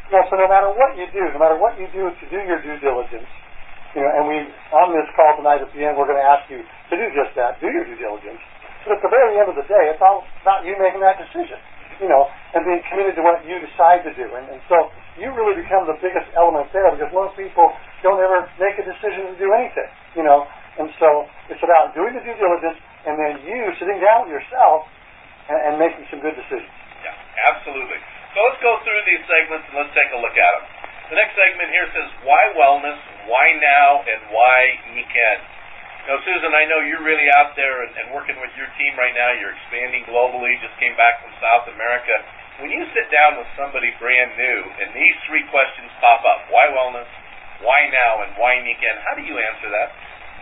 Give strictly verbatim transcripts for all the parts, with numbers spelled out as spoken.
You know, so no matter what you do, no matter what you do to do your due diligence, you know, and we, on this call tonight at the end, we're going to ask you to do just that, do your due diligence. But at the very end of the day, it's all about you making that decision, you know, and being committed to what you decide to do. And, and so you really become the biggest element there, because most people don't ever make a decision to do anything, you know. And so it's about doing the due diligence and then you sitting down with yourself and, and making some good decisions. Yeah, absolutely. So let's go through these segments and let's take a look at them. The next segment here says, why wellness, why now, and why Nikken? Now, Susan, I know you're really out there and, and working with your team right now. You're expanding globally, just came back from South America. When you sit down with somebody brand new and these three questions pop up, why wellness, why now, and why Nikken, how do you answer that?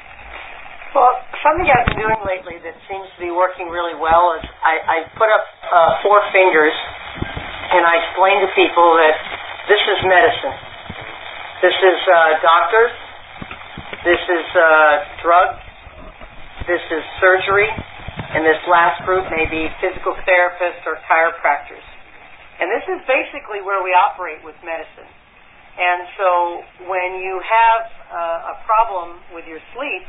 Well, something I've been doing lately that seems to be working really well is I, I put up uh, four fingers and I explain to people that this is medicine. This is uh, doctors. This is uh, drugs. This is surgery. And this last group may be physical therapists or chiropractors. And this is basically where we operate with medicine. And so when you have uh, a problem with your sleep,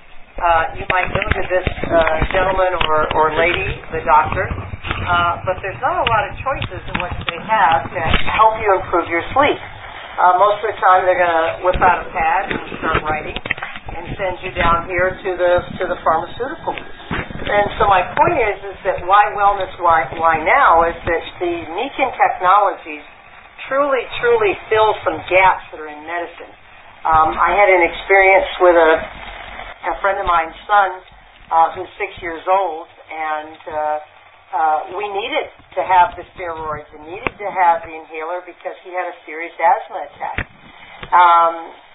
Uh, you might go to this uh, gentleman or, or lady, the doctor, uh, but there's not a lot of choices in what they have to help you improve your sleep. Uh, most of the time they're going to whip out a pad and start writing and send you down here to the to the pharmaceutical. And so my point is, is that why wellness, why, why now, is that the Nikken technologies truly, truly fill some gaps that are in medicine. Um, I had an experience with a a friend of mine's son, uh, who's six years old, and uh, uh, we needed to have the steroids and needed to have the inhaler because he had a serious asthma attack. Um,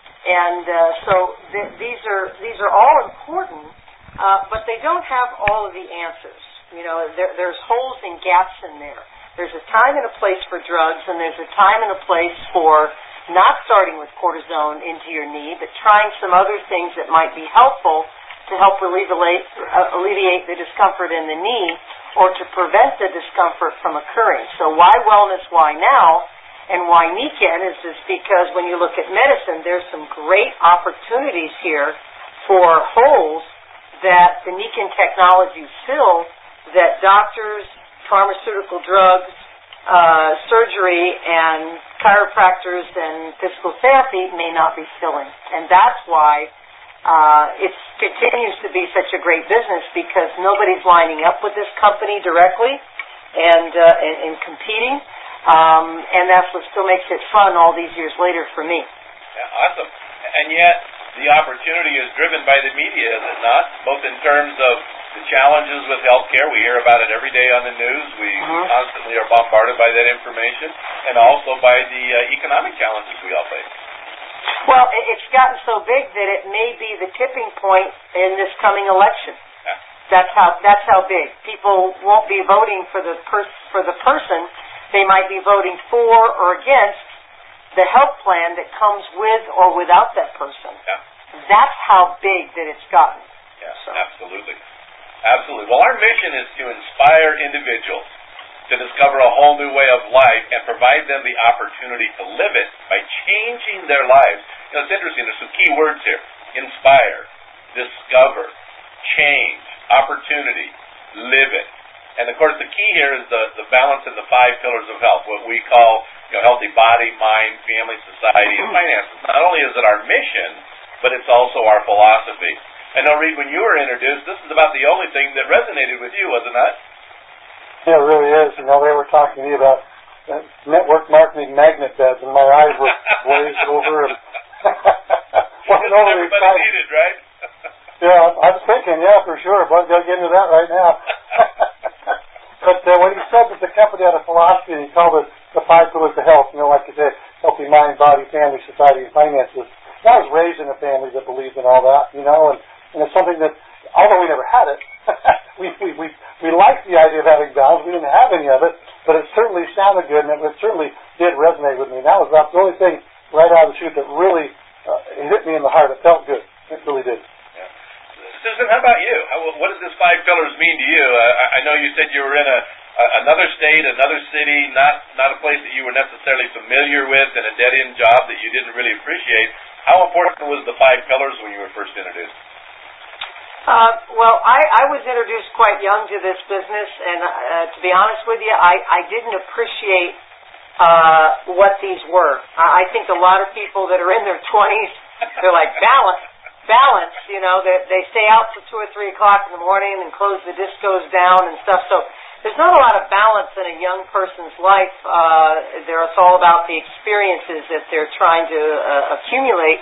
and uh, so th- these are these are all important, uh, but they don't have all of the answers. You know, there, there's holes and gaps in there. There's a time and a place for drugs, and there's a time and a place for not starting with cortisone into your knee, but trying some other things that might be helpful to help alleviate, uh, alleviate the discomfort in the knee or to prevent the discomfort from occurring. So why wellness, why now, and why Nikken is just because when you look at medicine, there's some great opportunities here for holes that the Nikken technologies fill that doctors, pharmaceutical drugs, Uh, surgery and chiropractors and physical therapy may not be filling. And that's why uh, it continues to be such a great business, because nobody's lining up with this company directly and, uh, and, and competing. Um, and that's what still makes it fun all these years later for me. Yeah, awesome. And yet the opportunity is driven by the media, is it not? Both in terms of the challenges with healthcare, we hear about it every day on the news. We uh-huh. constantly are bombarded by that information, and also by the uh, economic challenges we all face. Well, it's gotten so big that it may be the tipping point in this coming election. Yeah. That's how that's how big. People won't be voting for the pers- for the person. They might be voting for or against the health plan that comes with or without that person. Yeah. That's how big that it's gotten. Yeah, so. Absolutely. Absolutely. Well, our mission is to inspire individuals to discover a whole new way of life and provide them the opportunity to live it by changing their lives. You know, it's interesting. There's some key words here. Inspire, discover, change, opportunity, live it. And, of course, the key here is the, the balance in the five pillars of health, what we call, you know, healthy body, mind, family, society, and finances. Not only is it our mission, but it's also our philosophy. I know, Reed, when you were introduced, this is about the only thing that resonated with you, was it not? Yeah, it really is. You know, they were talking to me about uh, network marketing magnet beds, and my eyes were glazed over. And Wasn't everybody needed, right? Yeah, I was thinking, yeah, for sure, but I've got to get into that right now. But uh, when he said that the company had a philosophy, and he called it the five pillars of health, you know, like you said, healthy mind, body, family, society, and finances. And I was raised in a family that believed in all that, you know, and And it's something that, although we never had it, we, we we we liked the idea of having balance. We didn't have any of it, but it certainly sounded good, and it, it certainly did resonate with me. And that was about the only thing right out of the chute that really uh, hit me in the heart. It felt good. It really did. Yeah. Susan, how about you? How, what does this five pillars mean to you? Uh, I know you said you were in a, a another state, another city, not not a place that you were necessarily familiar with, and a dead-end job that you didn't really appreciate. How important was the five pillars when you were first introduced? Uh, well, I, I was introduced quite young to this business, and uh, to be honest with you, I, I didn't appreciate uh, what these were. I think a lot of people that are in their twenties, they're like, balance, balance, you know, they, they stay out till two or three o'clock in the morning and close the discos down and stuff, so there's not a lot of balance in a young person's life. Uh, there, it's all about the experiences that they're trying to uh, accumulate,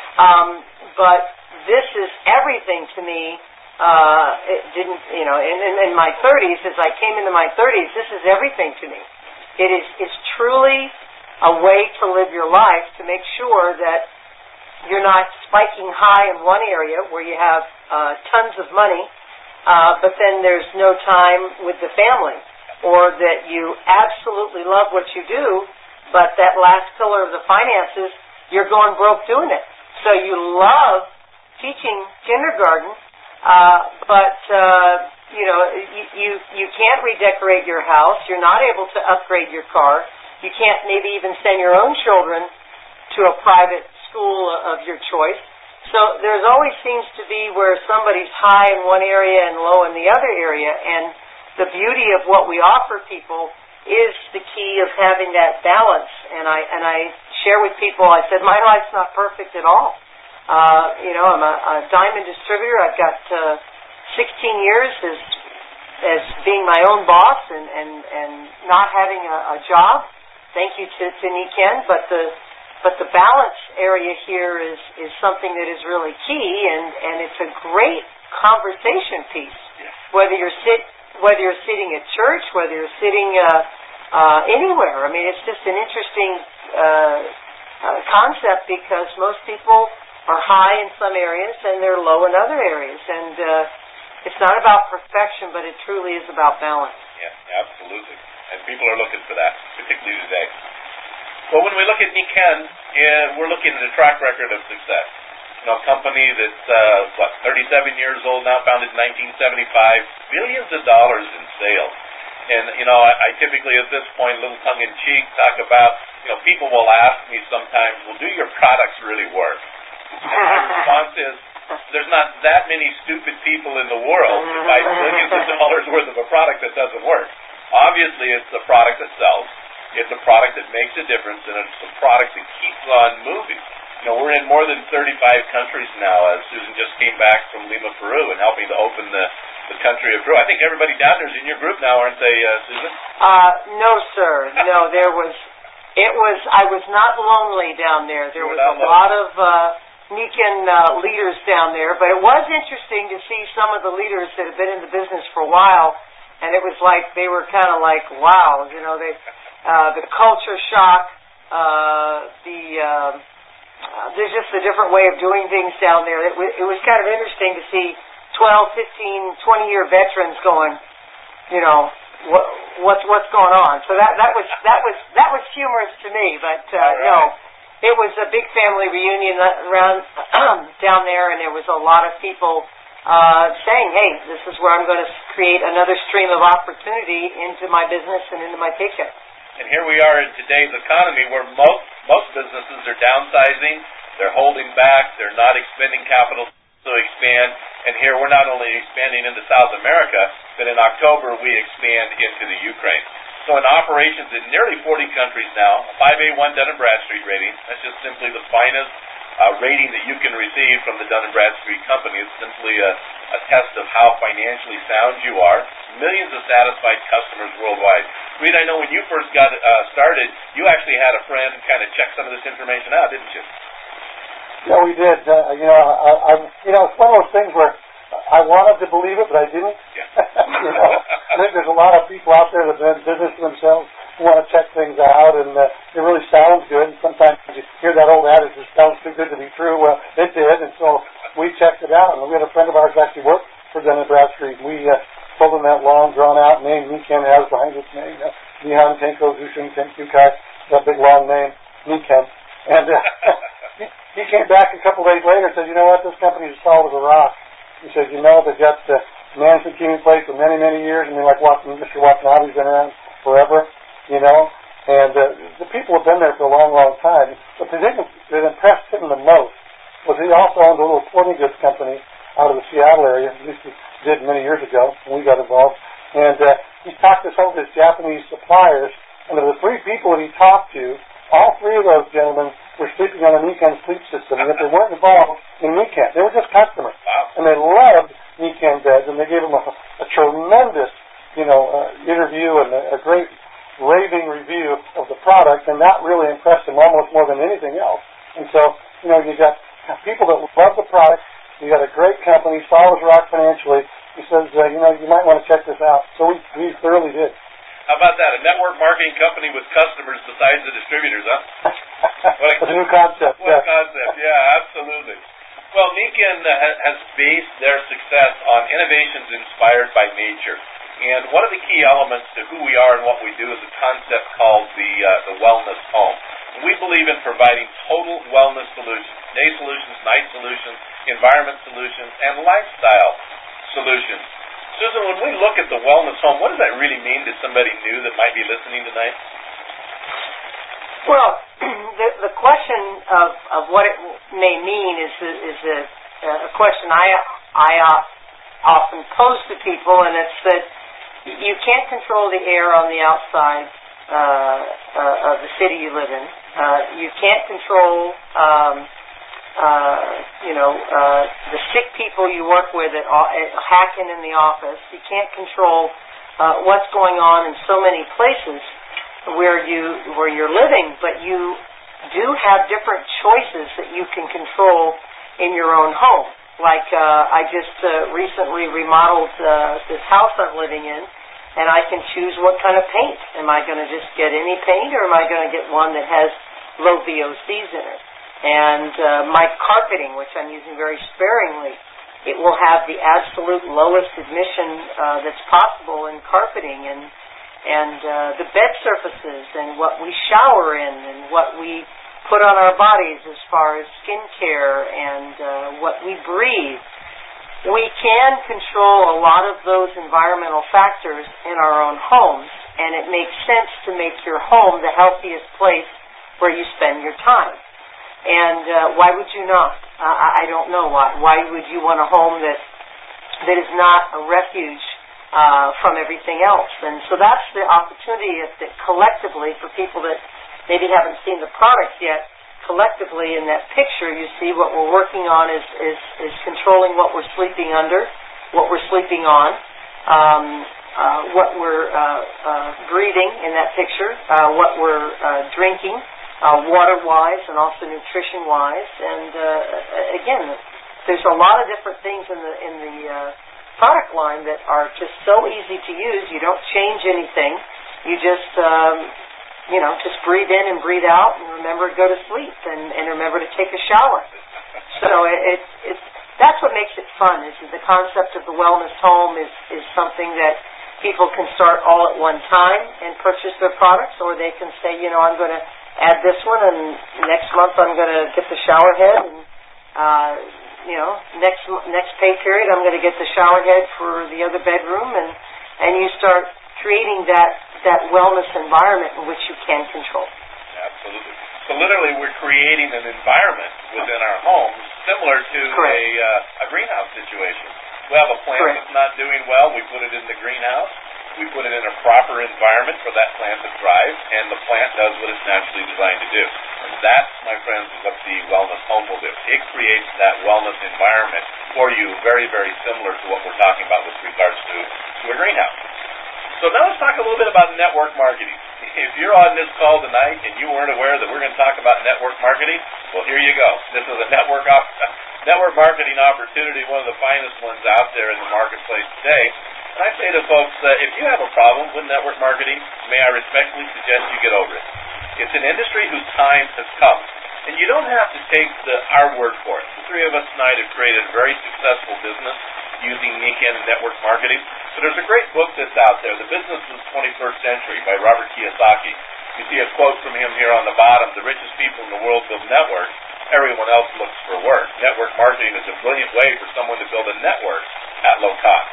um, but this is everything to me. Uh, it didn't, you know, in, in, in my thirties, as I came into my thirties, this is everything to me. It is, it's truly a way to live your life to make sure that you're not spiking high in one area where you have uh, tons of money, uh, but then there's no time with the family, or that you absolutely love what you do, but that last pillar of the finances, you're going broke doing it. So you love teaching kindergarten, uh, but uh, you know you, you you can't redecorate your house. You're not able to upgrade your car. You can't maybe even send your own children to a private school of your choice. So there's always seems to be where somebody's high in one area and low in the other area. And the beauty of what we offer people is the key of having that balance. And I and I share with people. I said my life's not perfect at all. Uh, you know, I'm a, a diamond distributor. I've got uh, sixteen years as as being my own boss and, and, and not having a, a job. Thank you to, to Niken, but the but the balance area here is, is something that is really key, and, and it's a great conversation piece. Whether you're sit whether you're sitting at church, whether you're sitting uh, uh, anywhere. I mean, it's just an interesting uh, uh, concept because most people are high in some areas and they're low in other areas. And uh, it's not about perfection, but it truly is about balance. Yeah, absolutely. And people are looking for that, particularly today. Well, when we look at Niken, uh, we're looking at a track record of success. You know, a company that's, uh, what, thirty-seven years old now, founded in nineteen seventy-five, billions of dollars in sales. And, you know, I, I typically at this point, a little tongue-in-cheek, talk about, you know, people will ask me sometimes, well, do your products really work? My response is, there's not that many stupid people in the world to buy billions of dollars worth of a product that doesn't work. Obviously, it's the product that sells. It's a product that makes a difference, and it's a product that keeps on moving. You know, we're in more than thirty-five countries now. Uh, Susan just came back from Lima, Peru, and helping to open the, the country of Peru. I think everybody down there is in your group now, aren't they, uh, Susan? Uh, no, sir. No, there was, it was, I was not lonely down there. There was a lot of... Uh, Niken uh, leaders down there, but it was interesting to see some of the leaders that have been in the business for a while, and it was like they were kind of like, wow, you know, they uh, the culture shock, uh, the uh, uh, there's just a different way of doing things down there. It, w- it was kind of interesting to see twelve, fifteen, twenty year veterans going, you know, what what's what's going on. So that that was that was that was humorous to me, but uh, right. no. It was a big family reunion around down there, and there was a lot of people uh, saying, hey, this is where I'm going to create another stream of opportunity into my business and into my paycheck. And here we are in today's economy where most, most businesses are downsizing, they're holding back, they're not expending capital to expand, and here we're not only expanding into South America, but in October we expand into the Ukraine. So in operations in nearly forty countries now, a five A one Dun and Bradstreet rating. That's just simply the finest uh, rating that you can receive from the Dun and Bradstreet company. It's simply a, a test of how financially sound you are. Millions of satisfied customers worldwide. Reed, I know when you first got uh, started, you actually had a friend kind of check some of this information out, didn't you? Yeah, we did. Uh, you know, I, I, you know, it's one of those things where I wanted to believe it, but I didn't. Yeah. you know, I think there's a lot of people out there that are in business themselves who want to check things out, and uh, it really sounds good. And sometimes you hear that old adage, it sounds too good to be true. Well, it did, and so we checked it out. And we had a friend of ours actually worked for Dun and Bradstreet. We uh, told him that long, drawn-out name Niken has behind its name, uh, Nihon Tenko Zushin Tenkyukai, that big long name, Niken. And uh, he, he came back a couple days later and said, you know what, this company is solid as a rock. He said, you know, they've got uh, management team in place for many, many years. I mean, like Watson, Mister Watanabe's been around forever, you know. And uh, the people have been there for a long, long time. But the thing that impressed him the most was he also owned a little sporting goods company out of the Seattle area, at least he did many years ago when we got involved. And uh, he talked to some of his Japanese suppliers, and of the three people that he talked to, all three of those gentlemen were sleeping on a Nikken sleep system, and if they weren't involved in Nikken, they were just customers. Wow. And they loved Nikken beds, and they gave him a, a tremendous, you know, uh, interview and a, a great raving review of the product, and that really impressed him almost more than anything else. And so, you know, you got people that love the product, you got a great company, solid as rock financially. He says, uh, you know, you might want to check this out. So we, we thoroughly did. How about that? A network marketing company with customers besides the distributors, huh? What a new concept. What yeah. a concept, yeah, absolutely. Well, Nikken uh, has based their success on innovations inspired by nature. And one of the key elements to who we are and what we do is a concept called the uh, the wellness home. And we believe in providing total wellness solutions, day solutions, night solutions, environment solutions, and lifestyle solutions. Susan, when we look at the wellness home, what does that really mean to somebody new that might be listening tonight? Well, the, the question of, of what it may mean is a, is a, a question I I often pose to people, and it's that you can't control the air on the outside uh, uh, of the city you live in. Uh, you can't control, um, uh, you know, uh, the sick people you work with at, at hacking in the office. You can't control uh, what's going on in so many places where you where you're living, but you do have different choices that you can control in your own home. Like uh, I just uh, recently remodeled uh, this house I'm living in, and I can choose what kind of paint. Am I going to just get any paint, or am I going to get one that has low V O Cs in it? And uh, my carpeting, which I'm using very sparingly, it will have the absolute lowest emission uh, that's possible in carpeting, and and uh, the bed surfaces, and what we shower in, and what we put on our bodies as far as skincare and uh, what we breathe. We can control a lot of those environmental factors in our own homes, and it makes sense to make your home the healthiest place where you spend your time. And uh, why would you not? Uh, I don't know why. Why would you want a home that that is not a refuge uh, from everything else? And so that's the opportunity that collectively, for people that maybe haven't seen the product yet, collectively in that picture you see what we're working on is, is, is controlling what we're sleeping under, what we're sleeping on, um, uh, what we're uh, uh, breathing in that picture, uh, what we're uh, drinking, uh, water-wise and also nutrition-wise. And uh, again, there's a lot of different things in the, in the uh, product line that are just so easy to use. You don't change anything. You just... Um, You know, just breathe in and breathe out, and remember to go to sleep, and, and remember to take a shower. So it, it, it that's what makes it fun. Is the concept of the wellness home is, is something that people can start all at one time and purchase their products, or they can say, you know, I'm going to add this one, and next month I'm going to get the shower head, and uh, you know, next next pay period I'm going to get the shower head for the other bedroom, and and you start creating that. that wellness environment in which you can control. Absolutely. So literally we're creating an environment within our homes similar to a, uh, a greenhouse situation. We have a plant Correct. That's not doing well, we put it in the greenhouse, we put it in a proper environment for that plant to thrive, and the plant does what it's naturally designed to do. And that, my friends, is what the wellness home will do. It creates that wellness environment for you, very, very similar to what we're talking about with regards to, to a greenhouse. So now let's talk a little bit about network marketing. If you're on this call tonight and you weren't aware that we're going to talk about network marketing, well, here you go. This is a network op- network marketing opportunity, one of the finest ones out there in the marketplace today. And I say to folks, uh, if you have a problem with network marketing, may I respectfully suggest you get over it. It's an industry whose time has come. And you don't have to take the, our word for it. The three of us tonight have created a very successful business using Nikken network marketing. So there's a great book that's out there, The Business of the twenty-first Century by Robert Kiyosaki. You see a quote from him here on the bottom: the richest people in the world build networks, everyone else looks for work. Network marketing is a brilliant way for someone to build a network at low cost.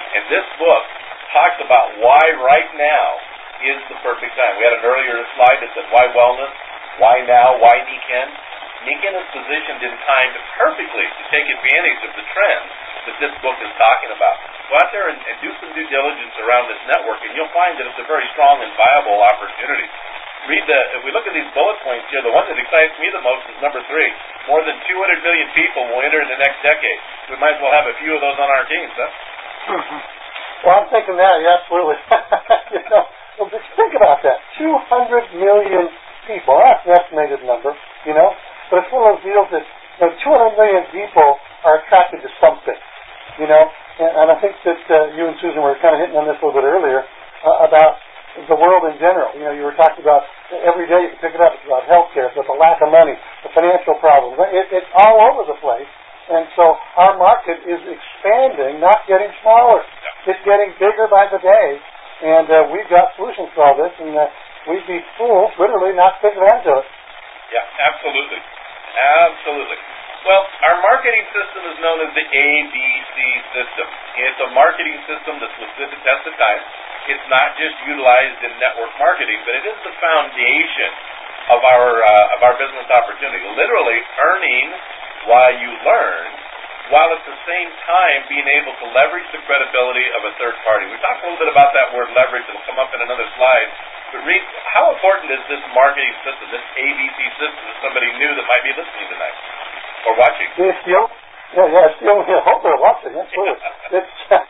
And this book talks about why right now is the perfect time. We had an earlier slide that said why wellness, why now, why Nikken. Nikken is positioned in time perfectly to take advantage of the trends that this book is talking about. Go out there and, and do some due diligence around this network, and you'll find that it's a very strong and viable opportunity. Read the, if we look at these bullet points here, the one that excites me the most is number three. More than two hundred million people will enter in the next decade. We might as well have a few of those on our teams, huh? Mm-hmm. Well, I'm thinking that, yeah, absolutely. you know, well, just think about that. two hundred million people. That's an estimated number, you know. But it's one of those deals that, you know, two hundred million people are attracted to something, you know. And, and I think that uh, you and Susan were kind of hitting on this a little bit earlier uh, about the world in general. You know, you were talking about every day you can pick it up. It's about healthcare, it's about the lack of money, the financial problems. It, it's all over the place. And so our market is expanding, not getting smaller. It's getting bigger by the day. And uh, we've got solutions for all this. And uh, we'd be fools, literally, not to take advantage of it. Yeah, absolutely. Absolutely. Well, our marketing system is known as the A B C system. It's a marketing system that's withstood the test of time. It's not just utilized in network marketing, but it is the foundation of our uh, of our business opportunity. Literally earning while you learn, while at the same time being able to leverage the credibility of a third party. We talked a little bit about that word leverage. It'll come up in another slide. But read, how important is this marketing system, this A B C system, to somebody new that might be listening tonight or watching? It's the only, yeah, yeah, it's the only, I hope they're watching, absolutely. It's,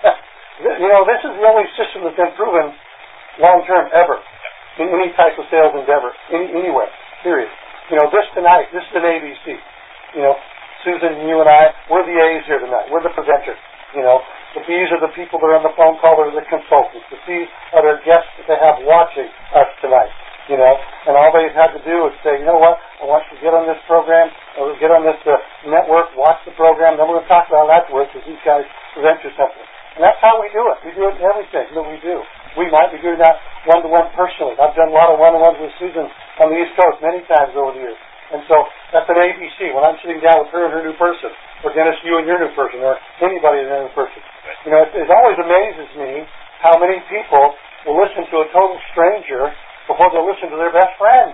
you know, this is the only system that's been proven long-term ever in any type of sales endeavor, any, anywhere, period. You know, this tonight, this is an A B C. You know, Susan, you and I, we're the A's here tonight. We're the presenters. You know, the B's are the people that are on the phone call, that are the consultants. The C's are their guests that they have watching us tonight. You know, and all they've had to do is say, you know what, I want you to get on this program, or get on this uh, network, watch the program, then we're going to talk about it afterwards because these guys present you something. And that's how we do it. We do it in everything that we do. We might be doing that one-to-one personally. I've done a lot of one-to-ones with Susan on the East Coast many times over the years. And so that's an A B C. When I'm sitting down with her and her new person, or Dennis, you and your new person, or anybody and their new person. You know, it, it always amazes me how many people will listen to a total stranger before they listen to their best friend.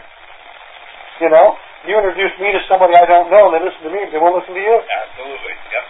You know, you introduce me to somebody I don't know, and they listen to me, but they won't listen to you. Absolutely, yep.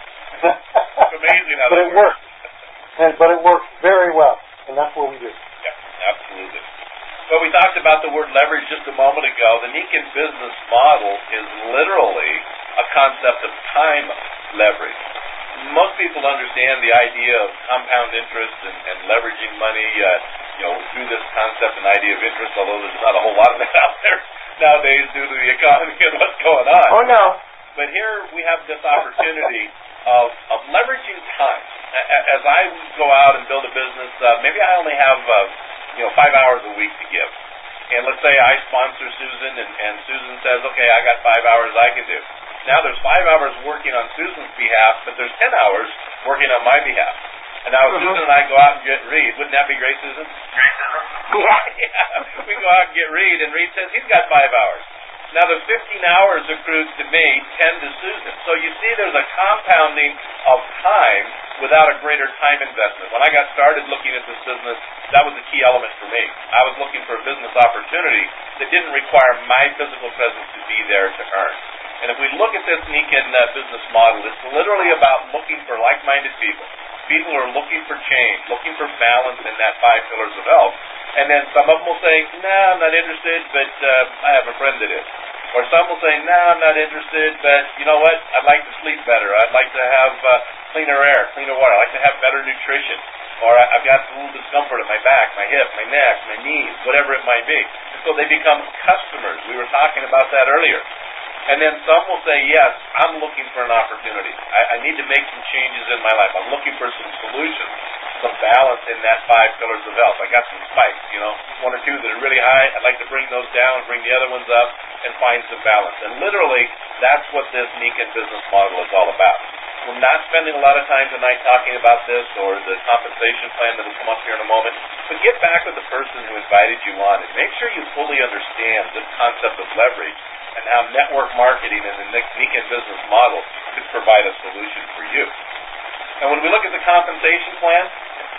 It's amazing how but that it works. works. And, but it works very well, and that's what we do. Yep, absolutely. Well, we talked about the word leverage just a moment ago. The Nikken business model is literally a concept of time leverage. Most people understand the idea of compound interest and, and leveraging money, uh, you know, through this concept and idea of interest, although there's not a whole lot of that out there nowadays due to the economy and what's going on. Oh, no. But here we have this opportunity of, of leveraging time. As I go out and build a business, uh, maybe I only have, uh, you know, five hours a week to give. And let's say I sponsor Susan, and, and Susan says, okay, I got five hours I can do. Now there's five hours working on Susan's behalf, but there's ten hours working on my behalf. And now mm-hmm. Susan and I go out and get Reed. Wouldn't that be great, Susan? Great, Susan. Yeah. yeah. We go out and get Reed, and Reed says he's got five hours. Now there's fifteen hours accrued to me, ten to Susan. So you see there's a compounding of time without a greater time investment. When I got started looking at this business, that was a key element for me. I was looking for a business opportunity that didn't require my physical presence to be there to earn. And if we look at this Nikken uh, business model, it's literally about looking for like-minded people. People who are looking for change, looking for balance in that five pillars of health. And then some of them will say, no, nah, I'm not interested, but uh, I have a friend that is. Or some will say, no, nah, I'm not interested, but you know what? I'd like to sleep better. I'd like to have uh, cleaner air, cleaner water. I'd like to have better nutrition. Or I've got a little discomfort in my back, my hip, my neck, my knees, whatever it might be. And so they become customers. We were talking about that earlier. And then some will say, yes, I'm looking for an opportunity. I, I need to make some changes in my life. I'm looking for some solutions, some balance in that five pillars of health. I got some spikes, you know, one or two that are really high. I'd like to bring those down, bring the other ones up, and find some balance. And literally, that's what this Nikken business model is all about. We're not spending a lot of time tonight talking about this or the compensation plan that will come up here in a moment, but get back with the person who invited you on and make sure you fully understand this concept of leverage and how network marketing and the Nikken business model could provide a solution for you. And when we look at the compensation plan,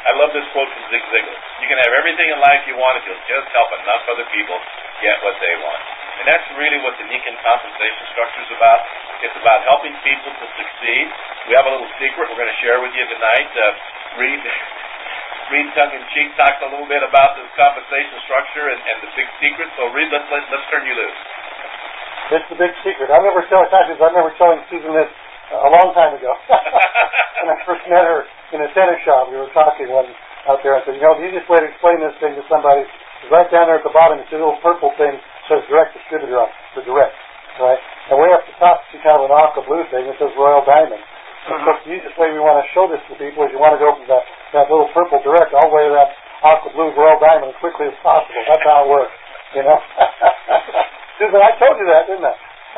I love this quote from Zig Ziglar. You can have everything in life you want if you'll just help enough other people get what they want. And that's really what the Nikken compensation structure is about. It's about helping people to succeed. We have a little secret we're going to share with you tonight. Uh, Reed, Reed tongue-in-cheek talked a little bit about this compensation structure and, and the big secret. So Reed, let's, let's, let's turn you loose. It's the big secret. I remember telling, I remember telling Susan this a long time ago. When I first met her in a tennis shop, we were talking one out there. I said, you know, the easiest way to explain this thing to somebody is right down there at the bottom. It's a little purple thing that says direct distributor on it, the direct, right? And way up the top, you see kind of an aqua blue thing that says Royal Diamond. And so the easiest way we want to show this to people is you want to go from that, that little purple direct all the way to that aqua blue Royal Diamond as quickly as possible. That's how it works, you know? Susan, I told you that, didn't I?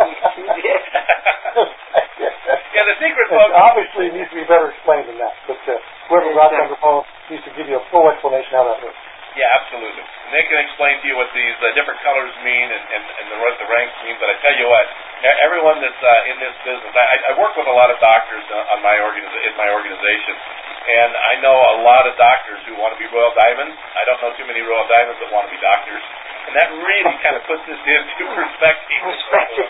Yeah, the secret, folks. Obviously, it needs to be better explained than that. But uh, whoever got on the phone needs to give you a full explanation how that works. Yeah, absolutely. And they can explain to you what these uh, different colors mean and, and, and the, what the ranks mean. But I tell you what, everyone that's uh, in this business, I, I work with a lot of doctors on my organiza- in my organization, and I know a lot of doctors who want to be Royal Diamonds. I don't know too many Royal Diamonds that want to be doctors. And that really kind of puts this into perspective. Perspective.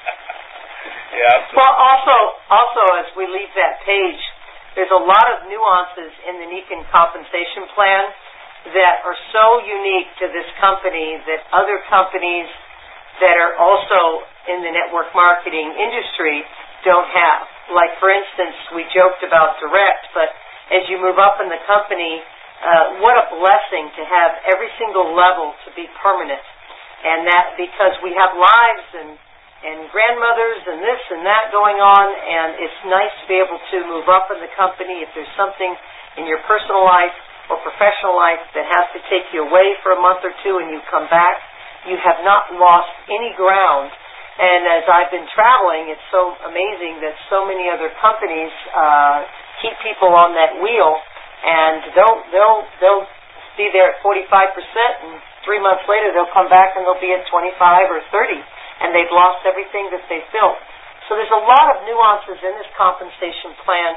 Yeah. Well, also, also as we leave that page, there's a lot of nuances in the Nikken compensation plan that are so unique to this company that other companies that are also in the network marketing industry don't have. Like, for instance, we joked about direct, but as you move up in the company, Uh, what a blessing to have every single level to be permanent. And that because we have lives and, and grandmothers and this and that going on, and it's nice to be able to move up in the company if there's something in your personal life or professional life that has to take you away for a month or two and you come back. You have not lost any ground. And as I've been traveling, it's so amazing that so many other companies uh, keep people on that wheel. And they'll they'll they'll be there at forty-five percent, and three months later they'll come back and they'll be at twenty-five or thirty, and they've lost everything that they've built. So there's a lot of nuances in this compensation plan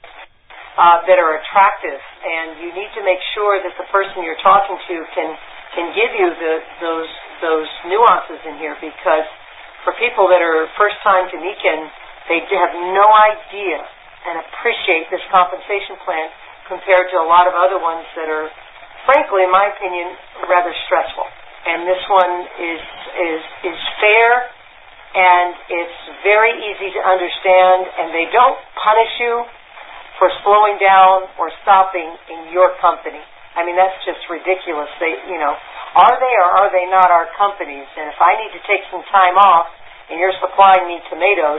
uh, that are attractive, and you need to make sure that the person you're talking to can can give you the those those nuances in here, because for people that are first time to Nikken, they have no idea and appreciate this compensation plan compared to a lot of other ones that are, frankly, in my opinion, rather stressful. And this one is is is fair, and it's very easy to understand, and they don't punish you for slowing down or stopping in your company. I mean, that's just ridiculous. They, you know, are they or are they not our companies? And if I need to take some time off and you're supplying me tomatoes,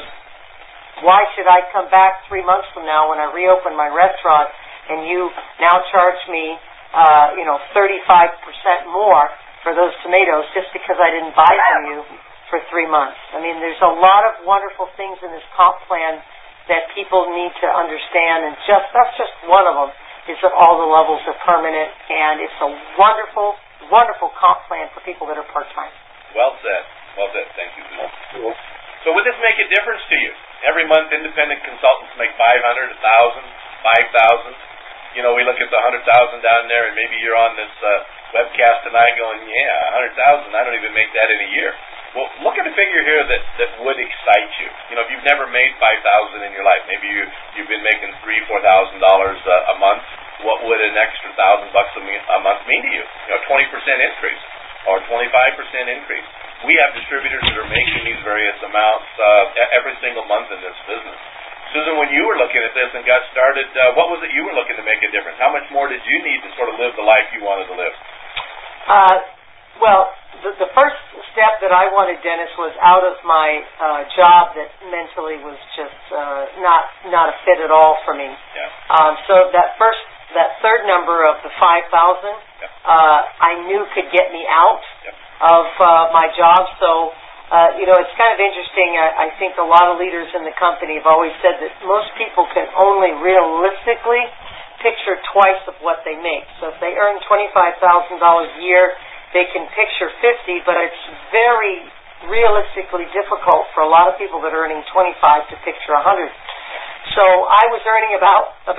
why should I come back three months from now when I reopen my restaurant and you now charge me, uh, you know, thirty-five percent more for those tomatoes just because I didn't buy from you for three months? I mean, there's a lot of wonderful things in this comp plan that people need to understand, and just that's just one of them, is that all the levels are permanent, and it's a wonderful, wonderful comp plan for people that are part-time. Well said. Well said. Thank you, Susan. So would this make a difference to you? Every month, independent consultants make five hundred dollars, one thousand dollars, five thousand dollars. You know, we look at the one hundred thousand dollars down there, and maybe you're on this uh, webcast tonight going, yeah, one hundred thousand dollars, I don't even make that in a year. Well, look at a figure here that, that would excite you. You know, if you've never made five thousand dollars in your life, maybe you, you've been making three thousand dollars, four thousand dollars uh, a month, what would an extra one thousand bucks a, me- a month mean to you? You know, twenty percent increase or twenty-five percent increase. We have distributors that are making these various amounts uh, every single month in this business. Susan, when you were looking at this and got started, uh, what was it you were looking to make a difference? How much more did you need to sort of live the life you wanted to live? Uh, well, the, the first step that I wanted, Dennis, was out of my uh, job that mentally was just uh, not not a fit at all for me. Yeah. Um, so that first, that third number of the five thousand, yeah. uh, I knew could get me out yeah. of uh, my job. So. Uh, you know, it's kind of interesting. I, I think a lot of leaders in the company have always said that most people can only realistically picture twice of what they make. So if they earn twenty-five thousand dollars a year, they can picture fifty, but it's very realistically difficult for a lot of people that are earning twenty-five to picture one hundred. So I was earning about about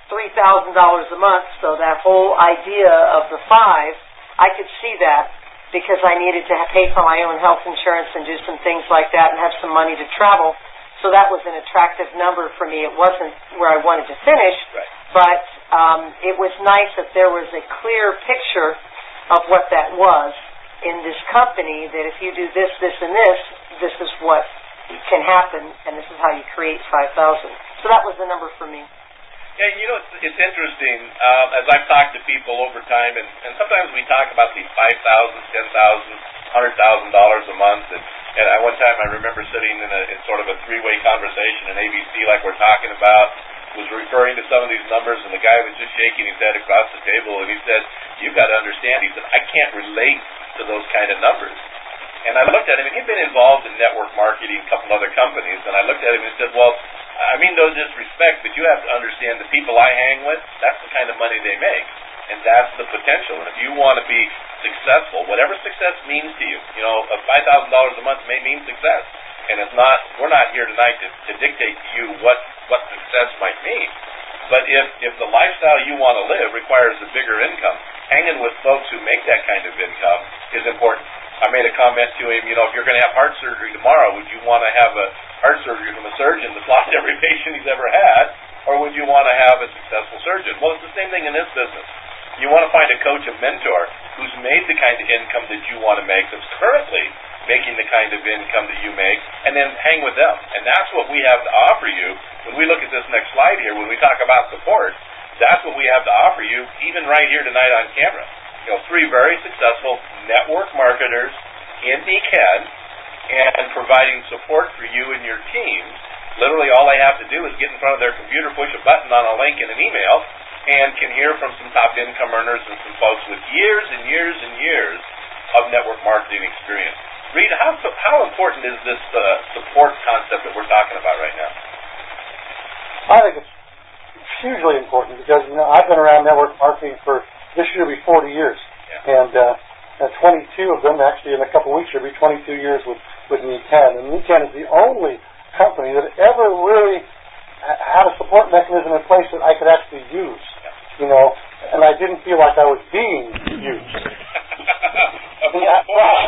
three thousand dollars a month, so that whole idea of the five, I could see that because I needed to pay for my own health insurance and do some things like that and have some money to travel. So that was an attractive number for me. It wasn't where I wanted to finish, right. but um, it was nice that there was a clear picture of what that was in this company, that if you do this, this, and this, this is what can happen, and this is how you create five thousand. So that was the number for me. Yeah, you know, it's, it's interesting. Um, as I've talked to people over time, and, and sometimes we talk about these five thousand dollars, ten thousand dollars, one hundred thousand dollars a month, and, and at one time I remember sitting in, a, in sort of a three-way conversation in A B C like we're talking about, was referring to some of these numbers, and the guy was just shaking his head across the table, and he said, you've got to understand, he said, I can't relate to those kind of numbers. And I looked at him, and he'd been involved in network marketing, a couple other companies, and I looked at him and said, well, I mean no disrespect, but you have to understand the people I hang with, that's the kind of money they make, and that's the potential. And if you want to be successful, whatever success means to you, you know, five thousand dollars a month may mean success, and it's not, we're not here tonight to, to dictate to you what, what success might mean. But if, if the lifestyle you want to live requires a bigger income, hanging with folks who make that kind of income is important. I made a comment to him, you know, if you're going to have heart surgery tomorrow, would you want to have a heart surgery from a surgeon that's lost every patient he's ever had, or would you want to have a successful surgeon? Well, it's the same thing in this business. You want to find a coach, a mentor, who's made the kind of income that you want to make, that's currently making the kind of income that you make, and then hang with them. And that's what we have to offer you. When we look at this next slide here, when we talk about support, that's what we have to offer you, even right here tonight on camera. You know, three very successful network marketers in D C A D, and providing support for you and your team. Literally all they have to do is get in front of their computer, push a button on a link in an email, and can hear from some top income earners and some folks with years and years and years of network marketing experience. Rita, how, how important is this uh, support concept that we're talking about right now? I think it's hugely important because, you know, I've been around network marketing for, this year will be forty years. Yeah. And uh, uh, twenty-two of them, actually in a couple of weeks, will be twenty-two years with, with N E C A D. And N E C A D is the only company that ever really had a support mechanism in place that I could actually use, you know, and I didn't feel like I was being used. Yeah,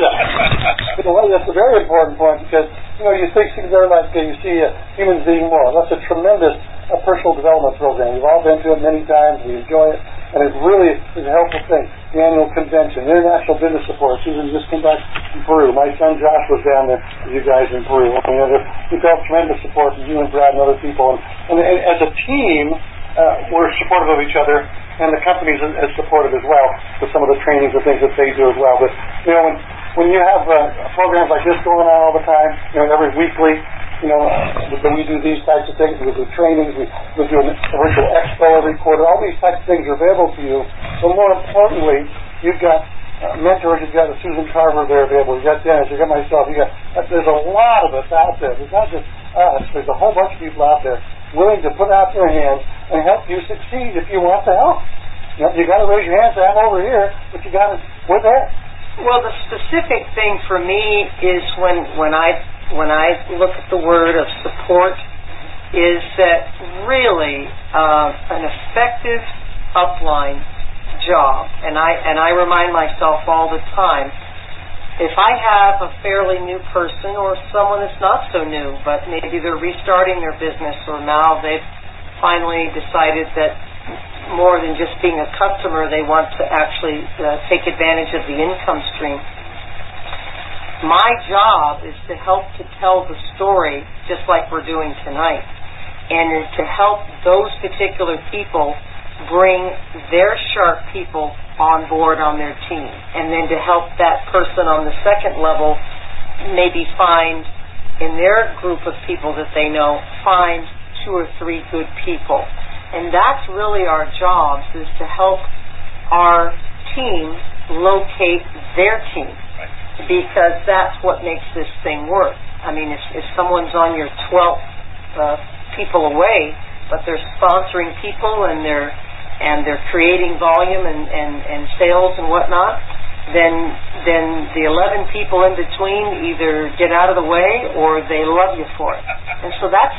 in a way, that's a very important point because, you know, you think things are like uh, you see uh, humans being more. That's a tremendous uh, personal development program. We've all been to it many times. We enjoy it, and it really is a helpful thing. The annual convention, International Business Support. Susan just came back from Peru. My son Josh was down there with you guys in Peru. I mean, we felt tremendous support from you and Brad and other people. And, and, and as a team, uh, we're supportive of each other. And the company's as supportive as well with some of the trainings and things that they do as well. But, you know, when, when you have uh, programs like this going on all the time, you know, every weekly, you know, uh, we do these types of things, we do trainings, we, we do a virtual expo every quarter, all these types of things are available to you. But more importantly, you've got uh, mentors, you've got a Susan Carver there available, you've got Dennis, you've got myself, you've got, uh, there's a lot of us out there. There's not just us, there's a whole bunch of people out there willing to put out their hands and help you succeed if you want to help. You know, you got to raise your hand, say, I'm over here, but you got to, we're there. Well, the specific thing for me is when, when I when I look at the word of support, is that really uh, an effective upline job, and I and I remind myself all the time, if I have a fairly new person or someone that's not so new, but maybe they're restarting their business or now they've finally decided that more than just being a customer, they want to actually uh, take advantage of the income stream. My job is to help to tell the story just like we're doing tonight, and to help those particular people bring their sharp people on board on their team, and then to help that person on the second level maybe find in their group of people that they know, find two or three good people. And that's really our jobs, is to help our team locate their team, because that's what makes this thing work. I mean, if, if someone's on your twelfth uh, people away, but they're sponsoring people and they're and they're creating volume and, and, and sales and whatnot, then then the eleven people in between either get out of the way or they love you for it. And so that's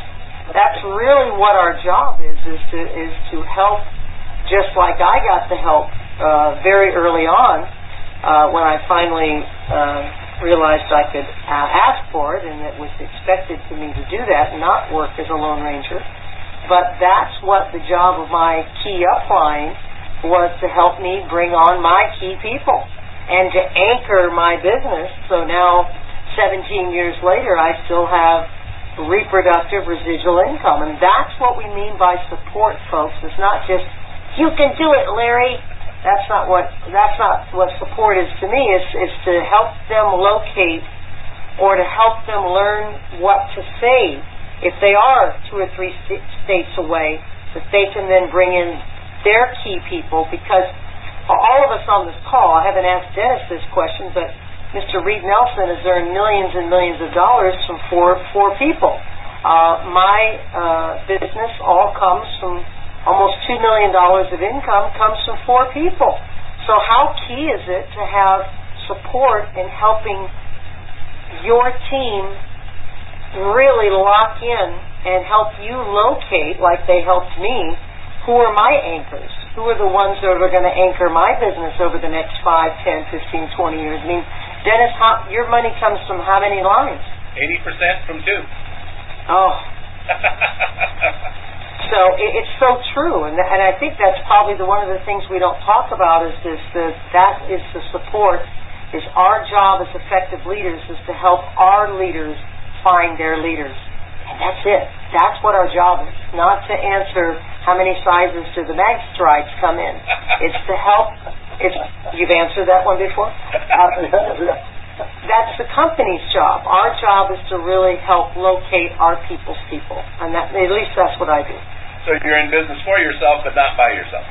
that's really what our job is, is to, is to help, just like I got the help uh, very early on uh, when I finally uh, realized I could uh, ask for it and it was expected for me to do that and not work as a Lone Ranger. But that's what the job of my key upline was, to help me bring on my key people and to anchor my business. So now, seventeen years later, I still have reproductive residual income. And that's what we mean by support, folks. It's not just, you can do it, Larry. That's not what that's not what support is to me. It's, it's to help them locate or to help them learn what to say if they are two or three st- states away, that they can then bring in their key people. Because all of us on this call, I haven't asked Dennis this question, but Mister Reed Nelson has earned millions and millions of dollars from four four people. Uh, my uh, business all comes from almost two million dollars of income comes from four people. So how key is it to have support in helping your team really lock in and help you locate, like they helped me, who are my anchors? Who are the ones that are going to anchor my business over the next five, ten, fifteen, twenty years? I mean, Dennis, how, your money comes from how many lines? eighty percent from two. Oh. So it, it's so true, and and I think that's probably the one of the things we don't talk about is this, the, that is the support, is our job as effective leaders is to help our leaders find their leaders. And that's it. That's what our job is. Not to answer how many sizes do the mag strides come in. It's to help. It's, you've answered that one before? Uh, that's the company's job. Our job is to really help locate our people's people. And that, at least that's what I do. So you're in business for yourself, but not by yourself.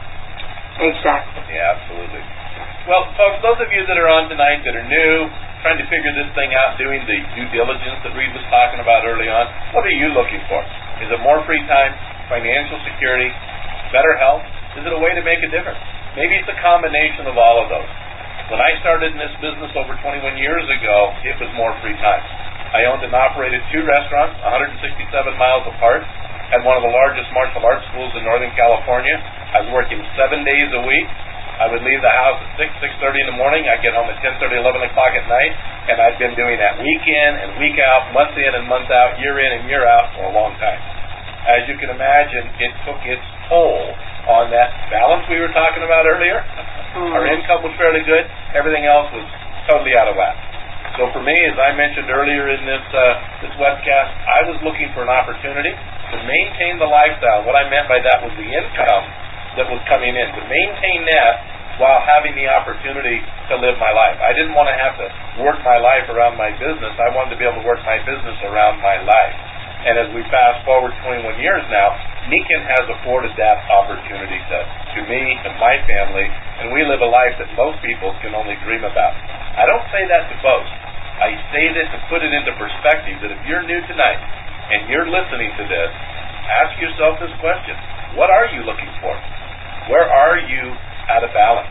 Exactly. Yeah, absolutely. Well, folks, those of you that are on tonight that are new, trying to figure this thing out, doing the due diligence that Reed was talking about early on, what are you looking for? Is it more free time, financial security, better health? Is it a way to make a difference? Maybe it's a combination of all of those. When I started in this business over twenty-one years ago, it was more free time. I owned and operated two restaurants, one hundred sixty-seven miles apart, at one of the largest martial arts schools in Northern California. I was working seven days a week. I would leave the house at six, six thirty in the morning. I'd get home at ten thirty, eleven o'clock at night, and I'd been doing that week in and week out, month in and month out, year in and year out for a long time. As you can imagine, it took its toll on that balance we were talking about earlier. Mm-hmm. Our income was fairly good. Everything else was totally out of whack. So for me, as I mentioned earlier in this uh, this webcast, I was looking for an opportunity to maintain the lifestyle. What I meant by that was the income that was coming in, to maintain that while having the opportunity to live my life. I didn't want to have to work my life around my business. I wanted to be able to work my business around my life. And as we fast forward twenty-one years now, Niken has afforded that opportunity to, to me and my family, and we live a life that most people can only dream about. I don't say that to boast. I say that to put it into perspective, that if you're new tonight and you're listening to this, ask yourself this question. What are you looking for? Where are you out of balance?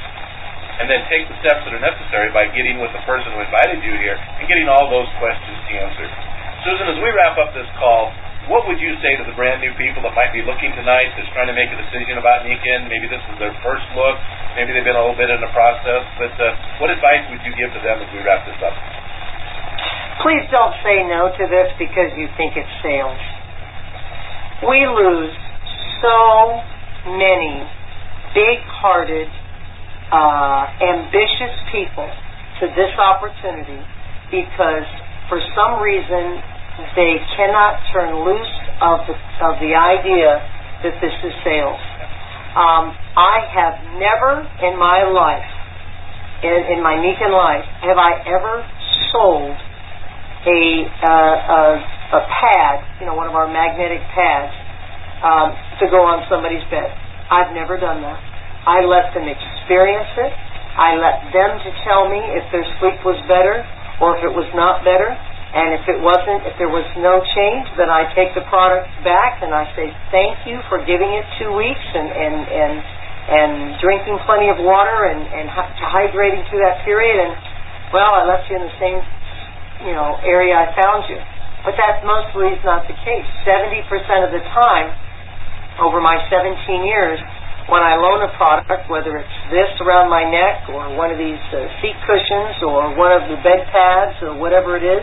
And then take the steps that are necessary by getting with the person who invited you here and getting all those questions answered. Susan, as we wrap up this call, what would you say to the brand new people that might be looking tonight, that's trying to make a decision about Niken? Maybe this is their first look. Maybe they've been a little bit in the process. But uh, what advice would you give to them as we wrap this up? Please don't say no to this because you think it's sales. We lose so many big-hearted, uh, ambitious people to this opportunity because for some reason they cannot turn loose of the, of the idea that this is sales. Um, I have never in my life, in, in my Niken life, have I ever sold a, uh, a, a pad, you know, one of our magnetic pads, um, to go on somebody's bed. I've never done that. I let them experience it. I let them to tell me if their sleep was better or if it was not better. And if it wasn't, if there was no change, then I take the product back and I say thank you for giving it two weeks and and and, and drinking plenty of water and, and hydrating through that period. And, well, I left you in the same, you know, area I found you. But that mostly is not the case. seventy percent of the time, over my seventeen years, when I loan a product, whether it's this around my neck or one of these uh, seat cushions or one of the bed pads or whatever it is,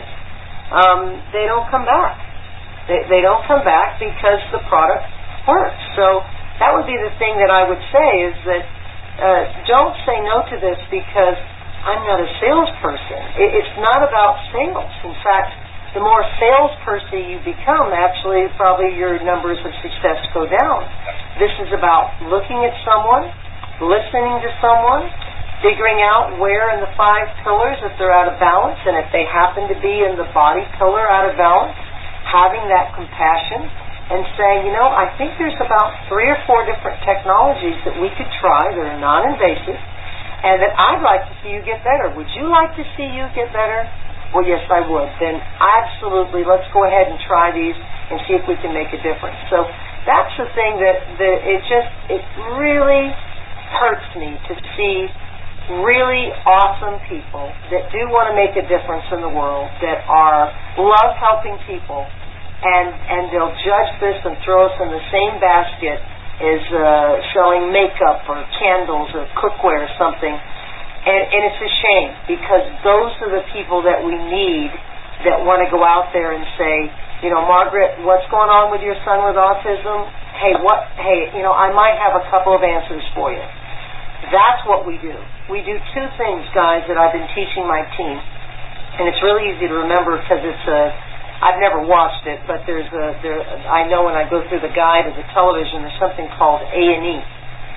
um, they don't come back. They, they don't come back because the product works. So that would be the thing that I would say is that uh, don't say no to this because I'm not a salesperson. It, it's not about sales. In fact, the more salesperson you become, actually, probably your numbers of success go down. This is about looking at someone, listening to someone, figuring out where in the five pillars if they're out of balance, and if they happen to be in the body pillar out of balance, having that compassion and saying, you know, I think there's about three or four different technologies that we could try that are non-invasive and that I'd like to see you get better. Would you like to see you get better? Well, yes, I would. Then absolutely, let's go ahead and try these and see if we can make a difference. So that's the thing that, that it just, it really hurts me to see really awesome people that do want to make a difference in the world, that are love helping people, and, and they'll judge this and throw us in the same basket as uh, selling makeup or candles or cookware or something. And, and it's a shame because those are the people that we need that want to go out there and say, you know, Margaret, what's going on with your son with autism? Hey, what? Hey, you know, I might have a couple of answers for you. That's what we do. We do two things, guys, that I've been teaching my team. And it's really easy to remember because it's a, I've never watched it, but there's a, there, I know when I go through the guide of the television, there's something called A and E.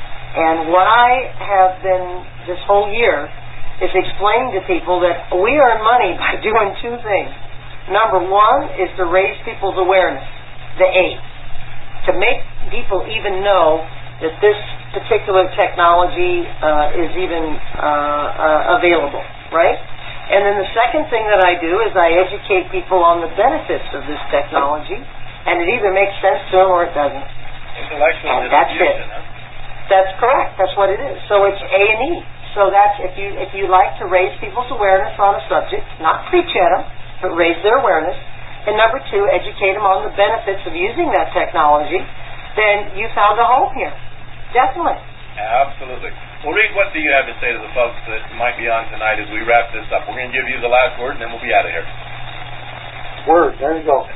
And what I have been this whole year is explaining to people that we earn money by doing two things. Number one is to raise people's awareness, the A, to make people even know that this particular technology uh, is even uh, uh, available, right? And then the second thing that I do is I educate people on the benefits of this technology, and it either makes sense to them or it doesn't. Intellectual and that's it. Huh? That's correct. That's what it is. So it's A and E. So that's if you if you like to raise people's awareness on a subject, not preach at them, but raise their awareness. And number two, educate them on the benefits of using that technology. Then you found a home here. Definitely. Absolutely. Well, Reed, what do you have to say to the folks that might be on tonight as we wrap this up? We're going to give you the last word, and then we'll be out of here. Word. There you go.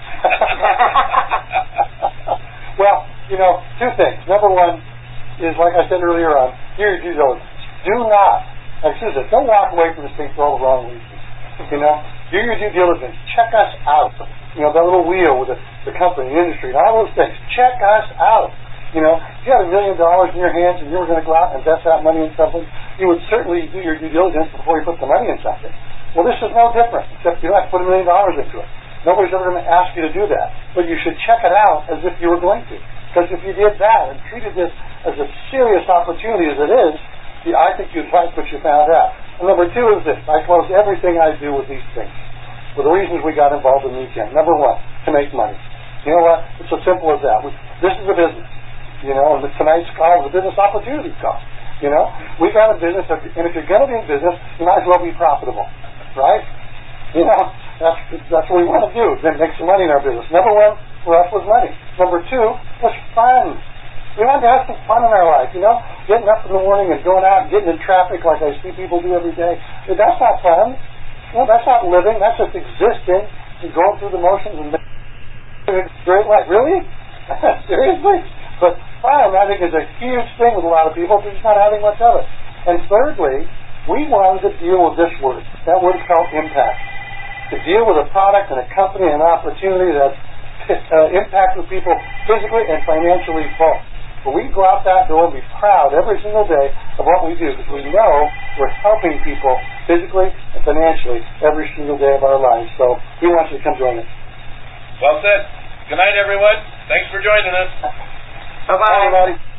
Well, you know, two things. Number one is, like I said earlier on, do your due diligence. Do not, like Susan, don't walk away from this thing for all the wrong reasons. You know, do your due diligence. Check us out. You know, that little wheel with the, the company, the industry, and all those things. Check us out. You know, if you had a million dollars in your hands and you were going to go out and invest that money in something, you would certainly do your due diligence before you put the money in something. Well, this is no different, except you don't have to put a million dollars into it. Nobody's ever going to ask you to do that. But you should check it out as if you were going to. Because if you did that and treated this as a serious opportunity as it is, you, I think you'd like what you found out. And number two is this. I close everything I do with these things, for the reasons we got involved in the weekend. Number one, to make money. You know what? It's as simple as that. We, this is a business. You know, and tonight's call is a business opportunity call. You know, we got a business, and if you're going to be in business, you might as well be profitable, right? You know, that's that's what we want to do, then make some money in our business. Number one for us was money. Number two was fun. We wanted to have some fun in our life, you know, getting up in the morning and going out and getting in traffic like I see people do every day. Dude, that's not fun. You know, that's not living. That's just existing and going through the motions and living a great life. Really? Seriously? But fun, I think, is a huge thing with a lot of people. They're just not having much of it. And thirdly, we wanted to deal with this word. That word is called impact. To deal with a product and a company and an opportunity that uh, impacts with people physically and financially both. But we can go out that door and be proud every single day of what we do because we know we're helping people physically and financially every single day of our lives. So we want you to come join us. Well said. Good night, everyone. Thanks for joining us. Bye-bye. Bye, everybody.